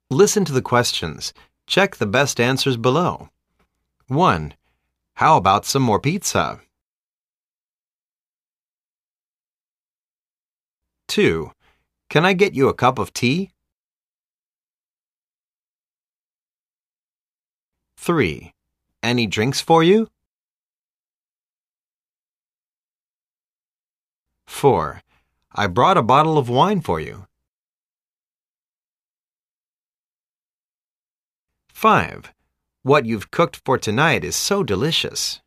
Listen to the questions. Check the best answers below. 1. How about some more pizza? 2. Can I get you a cup of tea? 3. Any drinks for you? 4. I brought a bottle of wine for you. 5. What you've cooked for tonight is so delicious.